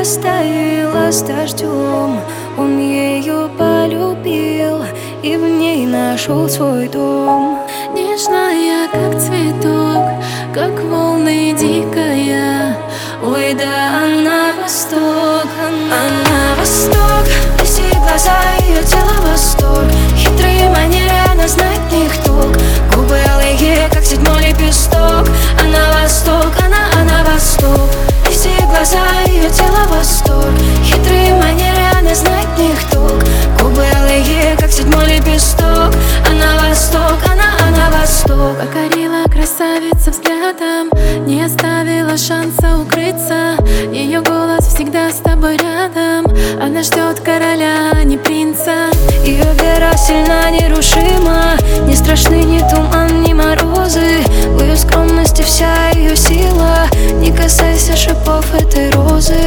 растаяла с дождем. Он ее полюбил и в ней нашел свой дом. Нежная, как цветок, как волны дикая. Ой, да она восток, она восток. Эти глаза, ее тело восторг. Хитрые манеры, она знает в них толк. Губы алые, как седьмой лепесток. Она восток, она восток. Эти глаза, ее тело восторг. Хитрые манеры, она знает в них толк. Губы алые, как седьмой лепесток. Она восток, она восток. Покорила красавица взглядом, не оставила шанса укрыться. Ее голос всегда с тобой рядом. Она ждет короля, а не принца. Ее вера сильна, нерушима. Не страшны ни туман, ни морозы. В ее скромности вся ее сила. Не касайся шипов этой розы.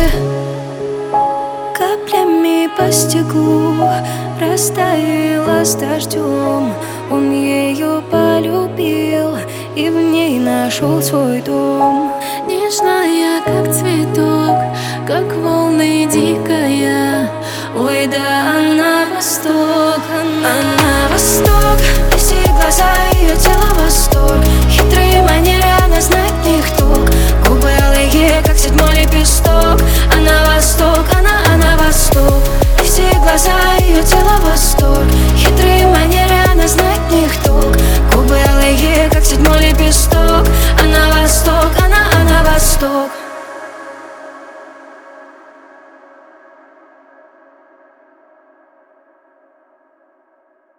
Каплями по стеклу растаяла с дождем. Он ее полюбил и в ней нашел свой дом. Нежная, как цветок, как волны дикая. Ой, да она восток, она